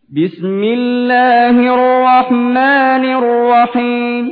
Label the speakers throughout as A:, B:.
A: بسم الله الرحمن الرحيم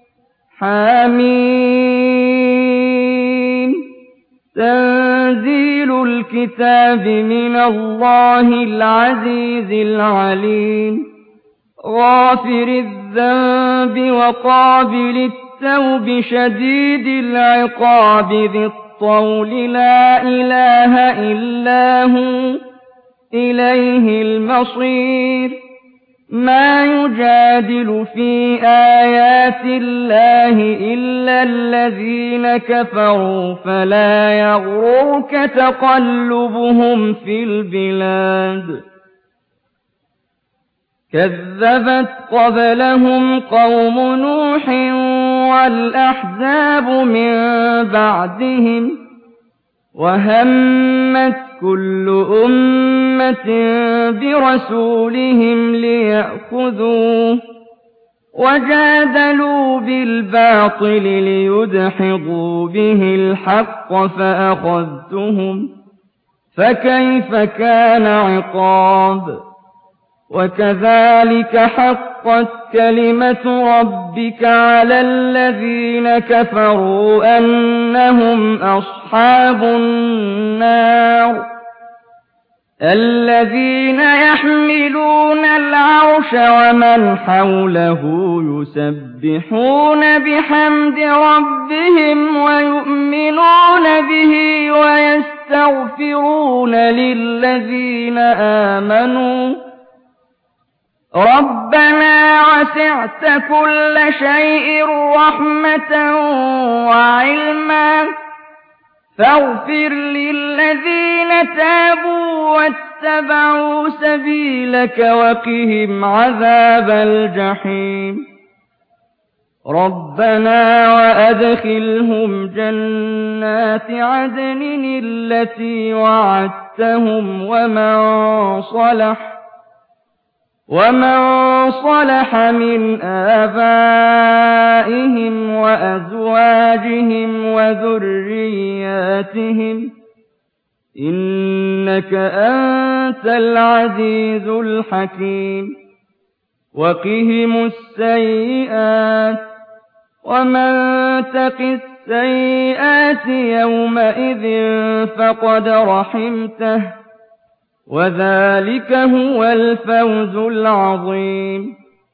A: حميم تنزيل الكتاب من الله العزيز العليم غافر الذنب وقابل التوب شديد العقاب ذي الطول لا إله إلا هو إليه المصير ما يجادل في آيات الله إلا الذين كفروا فلا يغررك تقلبهم في البلاد كذبت قبلهم قوم نوح والأحزاب من بعدهم وهمت كل أمة برسولهم ليأخذوه وجادلوا بالباطل ليدحضوا به الحق فأخذتهم فكيف كان عقاب وكذلك حقت كلمة ربك على الذين كفروا أنهم أصحاب النار الذين يحملون العرش ومن حوله يسبحون بحمد ربهم ويؤمنون به ويستغفرون للذين آمنوا ربنا وسعت كل شيء رحمة وعلما فاغفر للذين تابوا واتبعوا سبيلك وقهم عذاب الجحيم ربنا وأدخلهم جنات عدن التي وعدتهم ومن صلح من آبائهم وأزواجهم وذرياتهم إنك أنت العزيز الحكيم وقهم السيئات ومن تق السيئات يومئذ فقد رحمته وذلك هو الفوز العظيم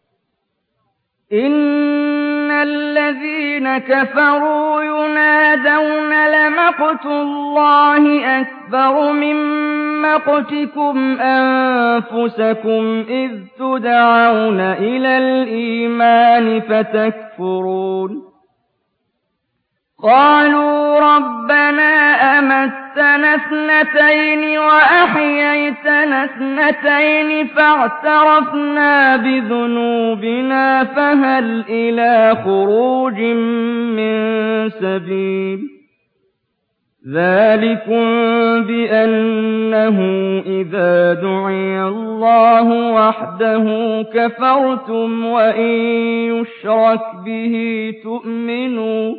A: إن الذين كفروا ينادون لمقت الله أكبر من مقتكم أنفسكم إذ تدعون إلى الإيمان فتكفرون قالوا ربنا أمتنا اثنتين وأحييتنا اثنتين فاعترفنا بذنوبنا فهل إلى خروج من سبيل ذلكم بأنه إذا دعي الله وحده كفرتم وإن يشرك به تؤمنوا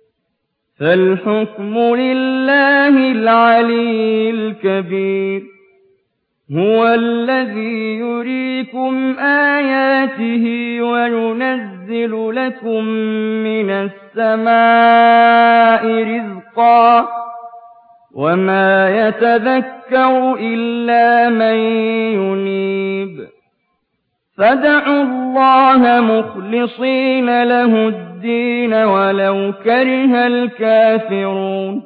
A: فالحكم لله العلي الكبير هو الذي يريكم آياته وينزل لكم من السماء رزقا وما يتذكر إلا من ينيب فادعوا الله مخلصين له الدين ولو كره الكافرون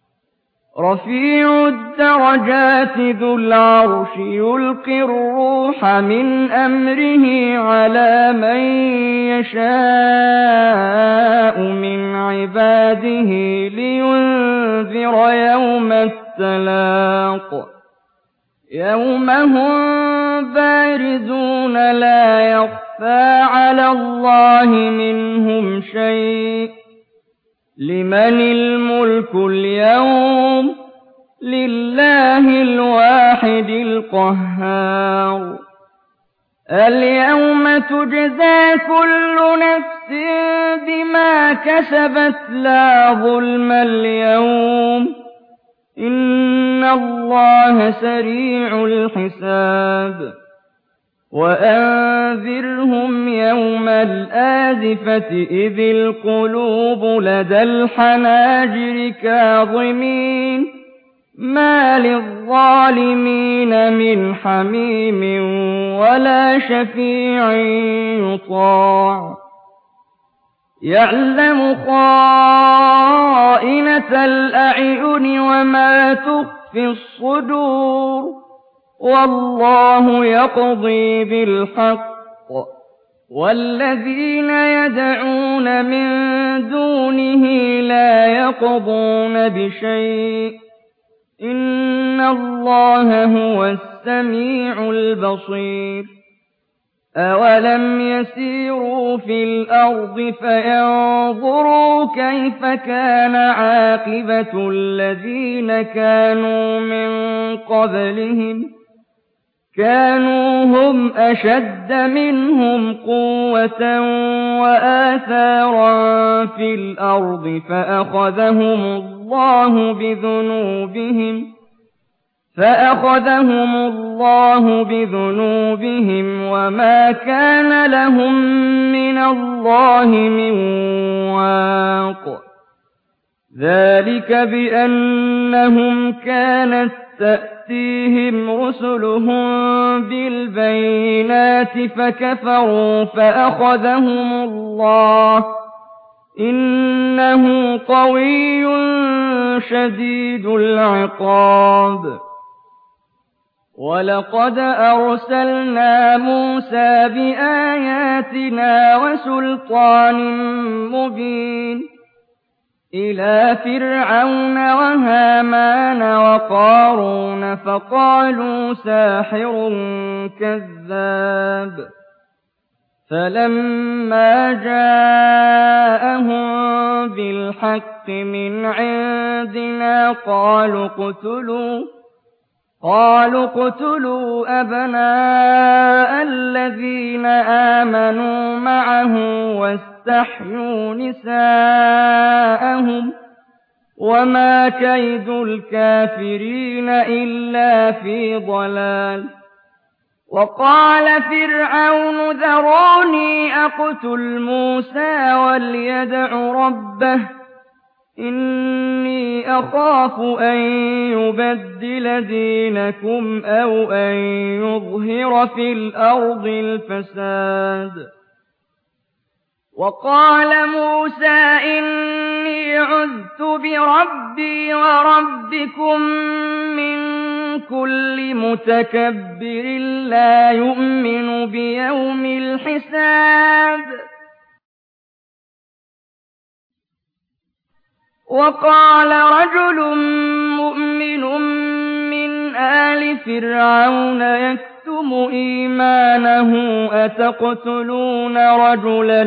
A: رفيع الدرجات ذو العرش يلقي الروح من أمره على من يشاء من عباده لينذر يوم التلاق يوم هم بارزون لا يخفى على الله منهم شيء لمن الملك اليوم لله الواحد القهار اليوم تجزى كل نفس بما كسبت لا ظلم اليوم إن الله سريع الحساب وأنذرهم يوم الآزفة إذ القلوب لدى الحناجر كاظمين ما للظالمين من حميم ولا شفيع يطاع يعلم خائنة الأعين وما تخفي الصدور والله يقضي بالحق والذين يدعون من دونه لا يقضون بشيء إن الله هو السميع البصير أولم يسيروا في الأرض فينظروا كيف كان عاقبة الذين كانوا من قبلهم كانوا هم أشد منهم قوة وآثارا في الأرض فأخذهم الله بذنوبهم وما كان لهم من الله من واق ذلك بأنهم كانت تأتيهم رسلهم بالبينات فكفروا فأخذهم الله إنه قوي شديد العقاب ولقد أرسلنا موسى بآياتنا وسلطان مبين إلى فرعون وهامان وقارون فقالوا ساحر كذاب فلما جاءهم بالحق من عندنا قالوا اقتلوا أبناء الذين آمنوا معه واستحيوا نساءهم وما كيد الكافرين إلا في ضلال وقال فرعون ذروني أقتل موسى وليدع ربه إني أخاف أن يبدل دينكم أو أن يظهر في الأرض الفساد وقال موسى إني عذت بربي وربكم من كل متكبر لا يؤمن بيوم الحساب وقال رجل مؤمن من آل فرعون يكتم إيمانه أتقتلون رجلا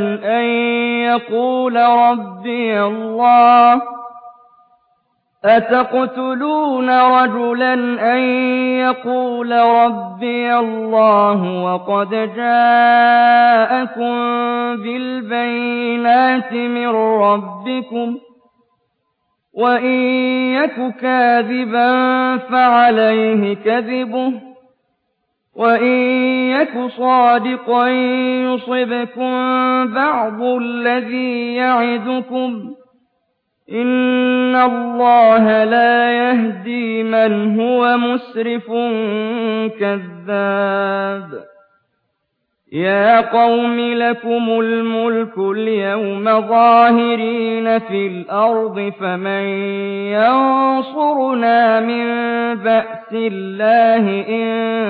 A: أن يقول ربي الله وقد جاءكم بالبينات من ربكم وإن يك كاذبا فعليه كذبه وإن يك صادقا يصبكم بعض الذي يعدكم إن الله لا يهدي من هو مسرف كذاب يا قوم لكم الملك اليوم ظاهرين في الأرض فمن ينصرنا من بأس الله إن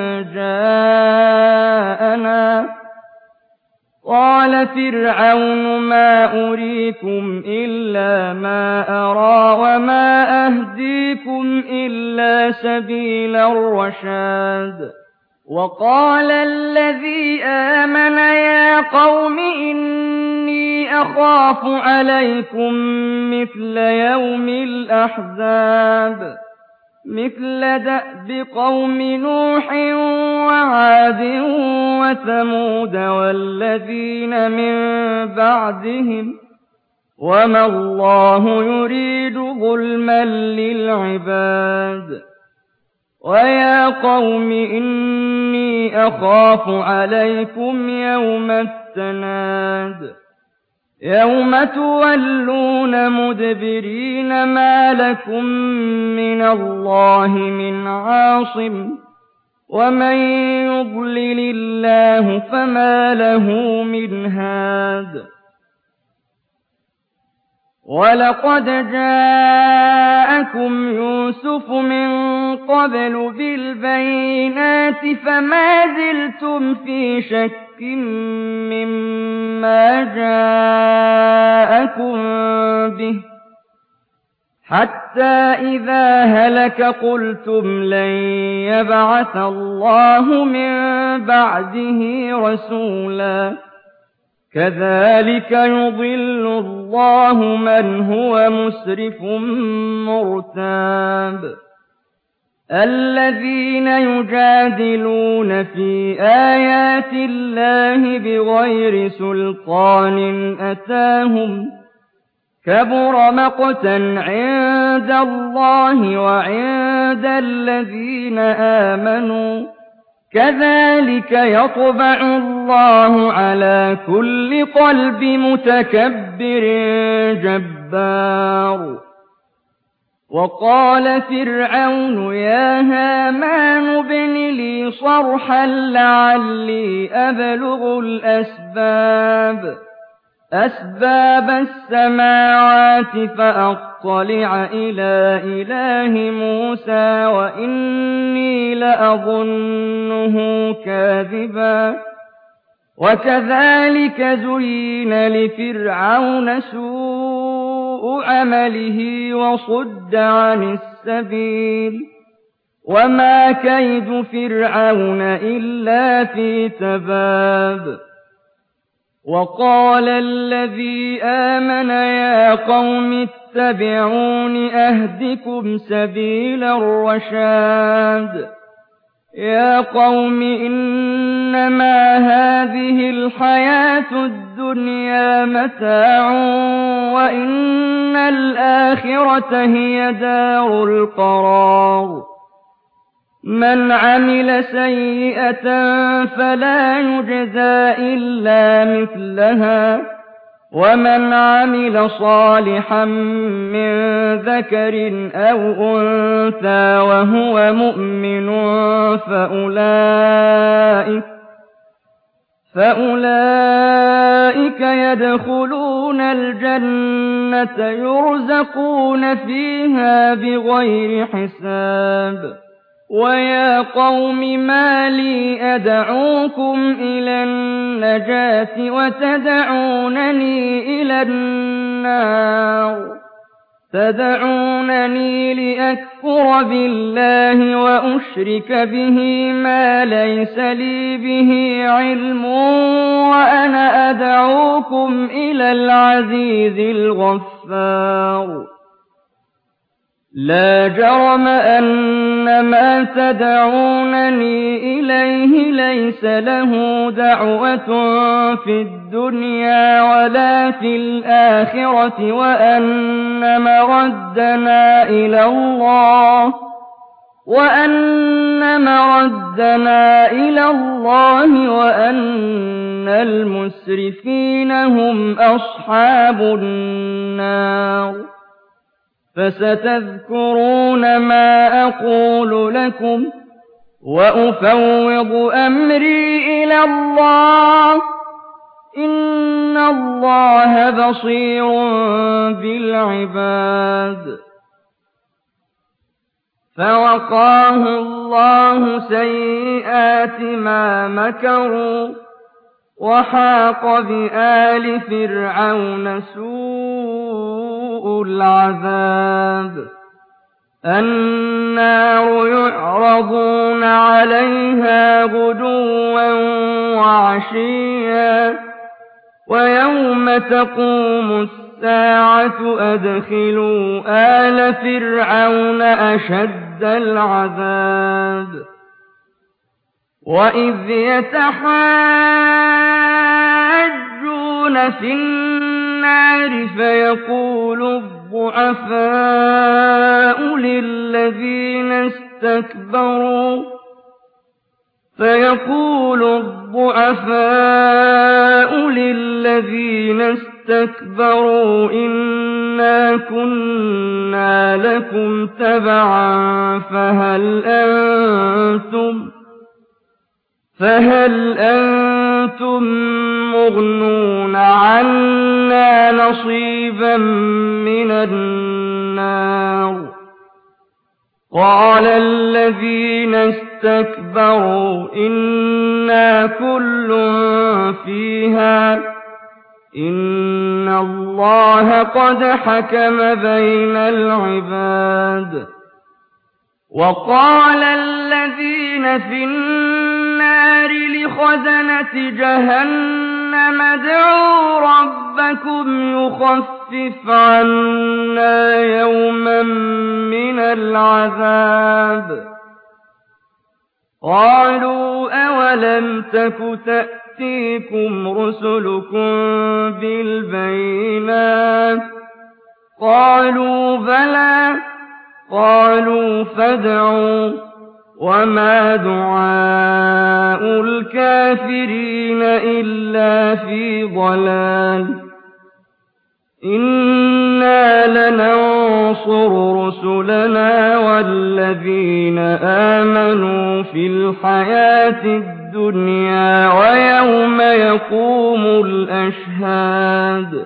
A: جاءنا قال فرعون ما أريكم إلا ما أرى وما أهديكم إلا سبيل الرشاد وقال الذي آمن يا قوم إني أخاف عليكم مثل يوم الأحزاب مثل دأب قوم نوح وعاد وثمود والذين من بعدهم وما الله يريد ظلما للعباد وَيَا قَوْمِ إِنِّي أَخَافُ عَلَيْكُمْ يَوْمَ التَّنَادِ يَوْمَ تُوَلُّونَ مُدْبِرِينَ مَا لَكُم مِّنَ اللَّهِ مِنْ عَاصِمٍ وَمَن يُضْلِلِ اللَّهُ فَمَا لَهُ مِنْ هَادٍ وَلَقَدْ جَاءَكُمْ يُوسُفُ مِن قَبْلُ بِالْبَيِّنَاتِ فَمَا زِلْتُمْ فِي شَكٍّ مِّمَّا جَاءَكُم بِهِ حَتَّىٰ إِذَا هَلَكَ قُلْتُمْ لَن يَبْعَثَ اللَّهُ مِن بَعْدِهِ رَسُولًا كَذَٰلِكَ يُضِلُّ اللَّهُ مَنْ هُوَ مُسْرِفٌ مُّرْتَابٌ الَّذِينَ يُجَادِلُونَ فِي آيَاتِ اللَّهِ بِغَيْرِ سُلْطَانٍ أَتَاهُمْ كَبُرَ مَقْتًا عِندَ اللَّهِ وَعِندَ الَّذِينَ آمَنُوا كَذَٰلِكَ يَطْبَعُ اللَّهُ عَلَىٰ كُلِّ قَلْبِ مُتَكَبِّرٍ جَبَّارٍ وَقَالَ فِرْعَوْنُ يَا هَامَانُ ابْنِ لِي صَرْحًا لَّعَلِّي أَبْلُغُ أَسْبَابَ السَّمَاوَاتِ فَأَطَّلِعَ إِلَىٰ إِلَٰهِ مُوسَىٰ وَإِنِّي لَأَظُنُّهُ كَاذِبًا وَكَذَٰلِكَ زُيِّنَ لِفِرْعَوْنَ سُوءُ عَمَلِهِ وَصُدَّ عَنِ السَّبِيلِ وَمَا كَيْدُ فِرْعَوْنَ إِلَّا فِي تَبَابٍ وَقَالَ الَّذِي آمَنَ يَا قَوْمِ اتَّبِعُونِ أَهْدِكُمْ سَبِيلَ الرَّشَادِ يَا قَوْمِ إِنَّمَا هَٰذِهِ الْحَيَاةُ الدُّنْيَا مَتَاعٌ وَإِنَّ الْآخِرَةَ هِيَ دَارُ الْقَرَارِ مَنْ عَمِلَ سَيِّئَةً فَلَا يُجْزَىٰ إِلَّا مِثْلَهَا وَمَنْ عَمِلَ صَالِحًا مِّن ذَكَرٍ أَوْ أُنثَىٰ وَهُوَ مُؤْمِنٌ فَأُولَٰئِكَ يَدْخُلُونَ الْجَنَّةَ يُرْزَقُونَ فِيهَا بِغَيْرِ حِسَابٍ وَيَا قَوْمِ مَا لِي أَدْعُوكُمْ إِلَى النَّجَاةِ وَتَدْعُونَنِي إِلَى النَّارِ تَدْعُونَنِي لِأَكْفُرَ بِاللَّهِ وَأُشْرِكَ بِهِ مَا لَيْسَ لِي بِهِ عِلْمٌ وَأَنَا أَدْعُوكُمْ إِلَى الْعَزِيزِ الْغَفَّارِ لَا جَرَمَ أَنَّ مَا تَدْعُونَنِي إِلَيْهِ لَيْسَ لَهُ دَعْوَةٌ في الدُّنْيَا وَلَا في الْآخِرَةِ وَأَنَّ مَرَدَّنَا إِلَى اللَّهِ وَأَنَّ الْمُسْرِفِينَ هُمْ أَصْحَابُ النَّارِ فَسَتَذْكُرُونَ مَا أَقُولُ لَكُمْ وَأُفَوِّضُ أَمْرِي إِلَى اللَّهِ ۚ إِنَّ اللَّهَ بَصِيرٌ بِالْعِبَادِ فَوَقَاهُ اللَّهُ سَيِّئَاتِ مَا مَكَرُوا وَحَاقَ بِآلِ فِرْعَوْنَ سُوءُ الْعَذَابِ النَّارُ يُعْرَضُونَ عَلَيْهَا غُدُوًّا وَعَشِيًّا وَيَوْمَ تَقُومُ السَّاعَةُ أَدْخِلُوا آلَ فِرْعَوْنَ أَشَدَّ الْعَذَابِ وَإِذْ يَتَحَاجُّونَ فِي النَّارِ فَيَقُولُ الضُّعَفَاءُ لِلَّذِينَ فيقول الضعفاء للذين استكبروا إنا كنا لكم تبعا فهل أنتم مغنون عنا نصيبا من النار قال الذين استكبروا إنا كل فيها إن الله قد حكم بين العباد وقال الذين في النار لخزنة جهنم ادعوا ربكم يخفف عنا يوما من العذاب قالوا أولم تك تأتيكم رسلكم بالبينات قالوا بلى قالوا فادعوا وما دعاء الكافرين إلا في ضلال إنا لننصر رسلنا والذين آمنوا في الحياة الدنيا ويوم يقوم الأشهاد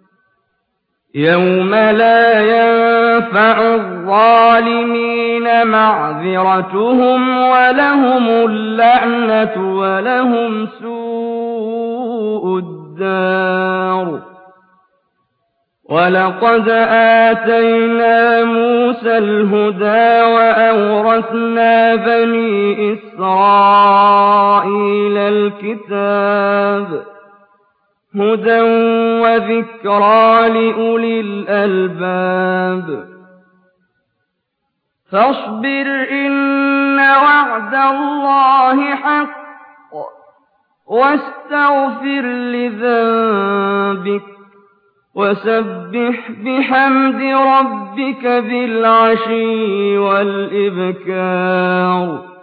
A: يوم لا ينفع الظالمين معذرتهم ولهم اللعنة ولهم سوء الدار ولقد آتينا موسى الهدى وأورثنا بني إسرائيل الكتاب هدى وذكرى لأولي الألباب فاصبر إن وعد الله حق واستغفر لذنبك وسبح بحمد ربك بالعشي والإبكار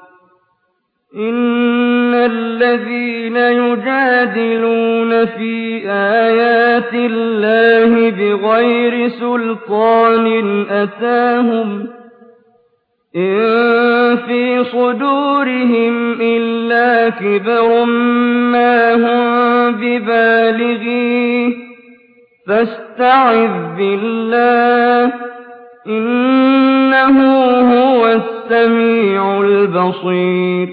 A: إن الذين يجادلون في آيات الله بغير سلطان أتاهم إن في صدورهم إلا كبر ما هم ببالغيه فاستعذ بالله إنه هو السميع البصير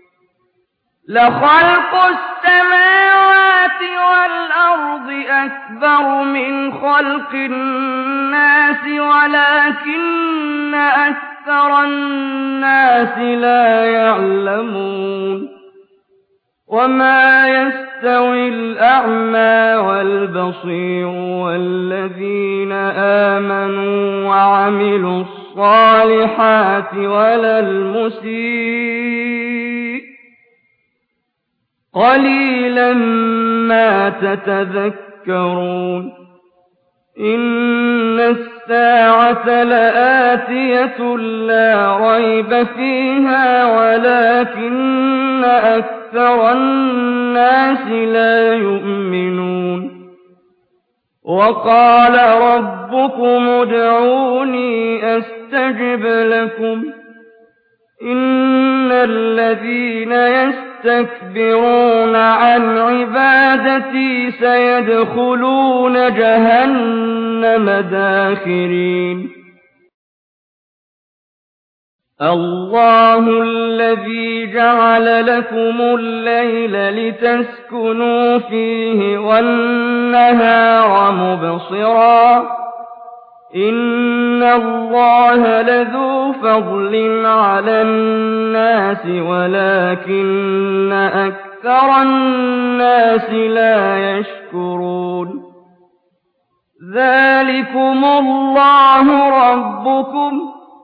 A: لخلق السماوات والأرض أكبر من خلق الناس ولكن أكثر الناس لا يعلمون وما يستوي الأعمى والبصير والذين آمنوا وعملوا الصالحات ولا المسيء قليلا ما تتذكرون إن الساعة لآتية لا ريب فيها ولكن أكثر الناس لا يؤمنون وقال ربكم ادعوني أستجب لكم إن الذين يستكبرون عن عبادتي سيدخلون جهنم داخرين الله الذي جعل لكم الليل لتسكنوا فيه والنهار مبصرا إن الله لذو فضل على الناس ولكن أكثر الناس لا يشكرون ذلكم الله ربكم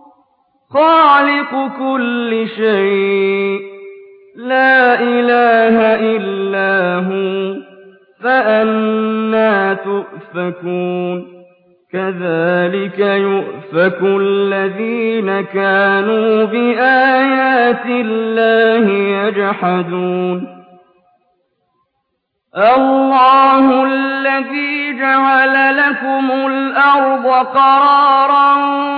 A: خالق كل شيء لا إله إلا هو فأنى تؤفكون كذلك يؤفك الذين كانوا بآيات الله يجحدون الله الذي جعل لكم الأرض قرارا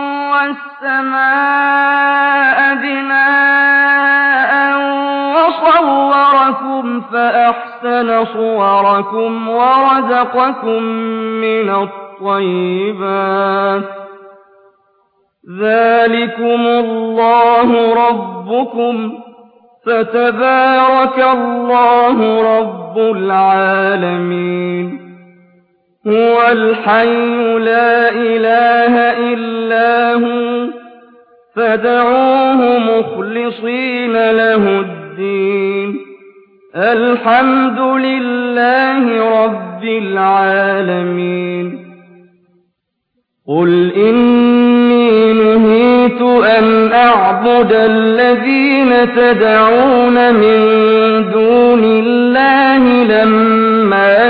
A: والسماء بناء وصوركم فأحسن صوركم ورزقكم من الطيبات ذلكم الله ربكم فتبارك الله رب العالمين هو الحي لا إله إلا هو فادعوه مخلصين له الدين الحمد لله رب العالمين قل إني نهيت أن أعبد الذين تدعون من دون الله لما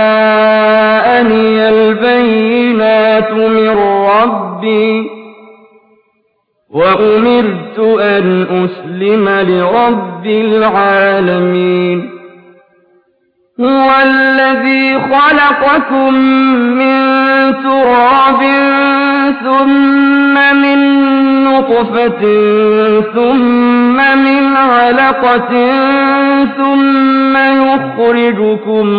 A: جاءني البينات من ربي وأمرت أن أسلم لرب العالمين هو الذي خلقكم من تراب ثم من نطفة ثم من علقة ثم يخرجكم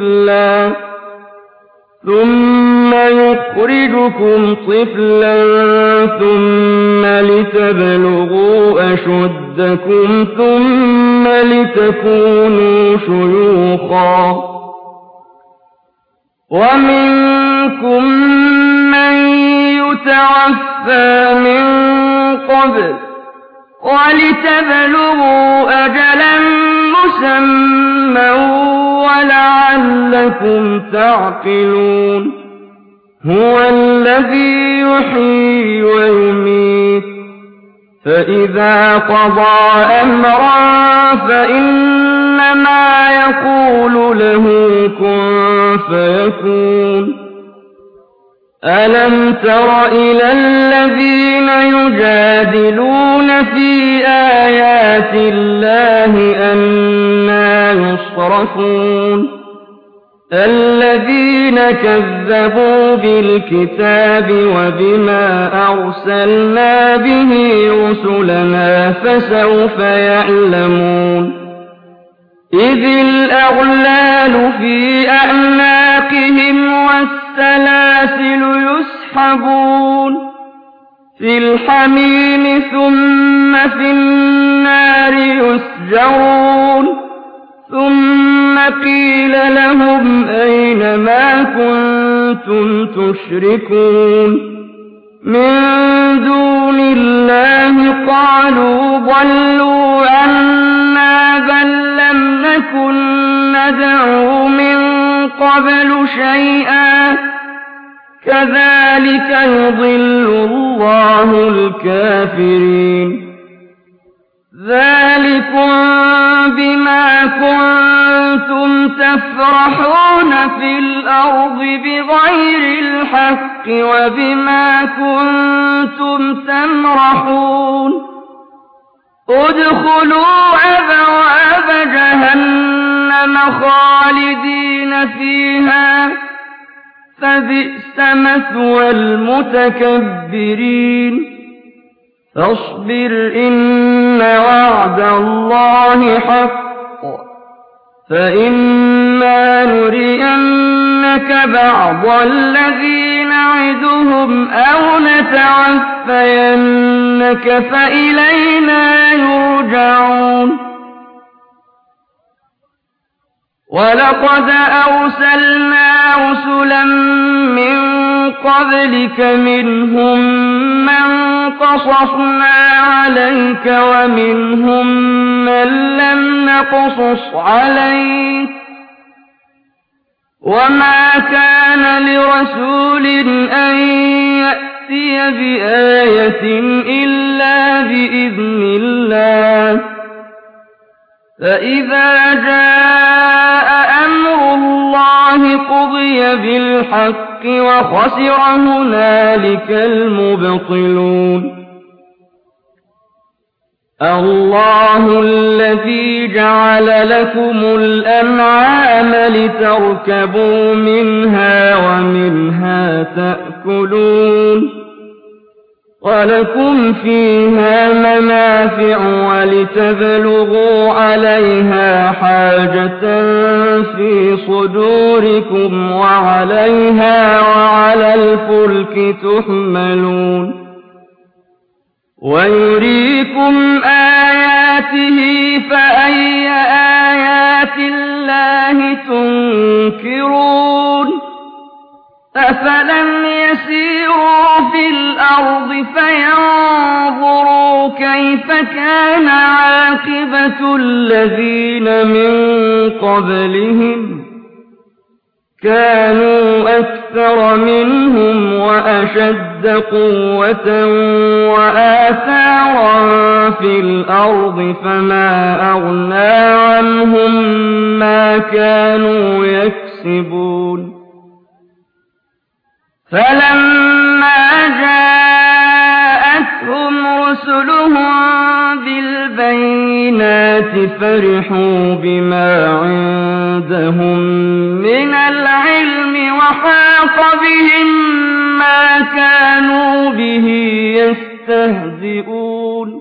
A: طفلا ثم لتبلغوا أشدكم ثم لتكونوا شيوخا ومنكم من يتوفى من قبل ولتبلغوا أجلا مسمى ولعلكم تعقلون هو الذي يحيي ويميت فإذا قضى أمرا فإنما يقول له كن فيكون ألم تر إلى الذين يجادلون في آيات الله أنى يصرفون الذين كذبوا بالكتاب وبما أرسلنا به رسلنا فسوف يعلمون إذ الأغلال في أعناقهم والسلاسل يسحبون في الحميم ثم في النار يسجرون ثم قيل لهم أين ما كنتم تشركون من دون الله قالوا ضلوا عنا بل لم نكن ندعو من قبل شيئا كذلك يضل الله الكافرين ذلكم بما كنتم تفرحون في الأرض بغير الحق وبما كنتم تمرحون ادخلوا أبواب جهنم خالدين فيها فبئس مثوى المتكبرين فاصبر إن وعد الله حق فإما نرينك بعض الذي نعدهم أو نتعفينك فإلينا يرجعون ولقد أرسلنا رسلا من قبلك منهم من قصصنا عليك ومنهم من لم نقصص عليك وما كان لرسول أن يأتي بآية إلا بإذن الله فإذا جاء أمر الله قضي بالحق وخسر هنالك المبطلون الله الذي جعل لكم الأنعام لتركبوا منها ومنها تأكلون ولكم فيها منافع ولتبلغوا عليها حاجة في صدوركم وعليها وعلى الفلك تحملون ويريكم آياته فأي آيات الله تنكرون أفلم يسيروا في الأرض فينظروا كيف كان عاقبة الذين من قبلهم كانوا أكثر منهم وأشد قوة وآثارا في الأرض فما أغنى عنهم ما كانوا يكسبون فلما جاءتهم رسلهم بالبينات فرحوا بما عندهم من العلم وحاق بهم ما كانوا به يستهزئون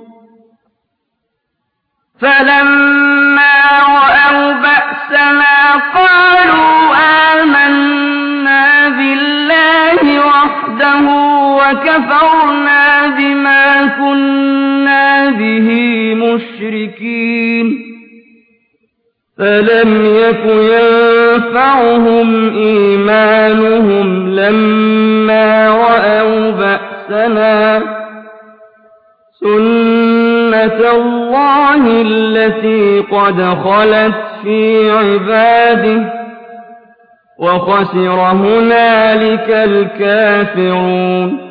A: فلما رأوا بأسنا قالوا آمنا بالله وحده وكفرنا بما كنا به مشركين فلم يك ينفعهم إيمانهم لما رأوا بأسنا سنة الله التي قد خلت في عباده وخسر هنالك الكافرون